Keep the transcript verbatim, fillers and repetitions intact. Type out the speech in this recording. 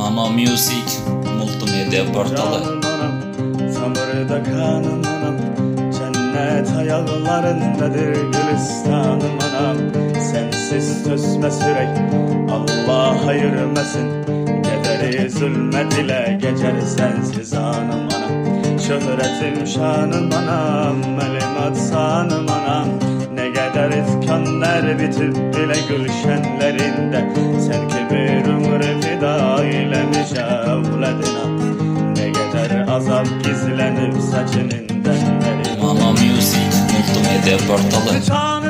Mano Music Multimedya portalı. Canım anam, samırda kanım anam, cennet ayaklarındadır gülistanım anam. Sensiz tüsme sürek, Allah ayırmasın, gederi zulmet ile geçer sensiz anım anam. Şöhretim şanım anam, melimat sanım anam. Ne kadar iskanlar bitip bile gülşenlerinde, sen ki bir ömrü fida eylemiş evladına. Ne kadar azap gizlenip saçının denleri. Mano Music Multimedya portalı.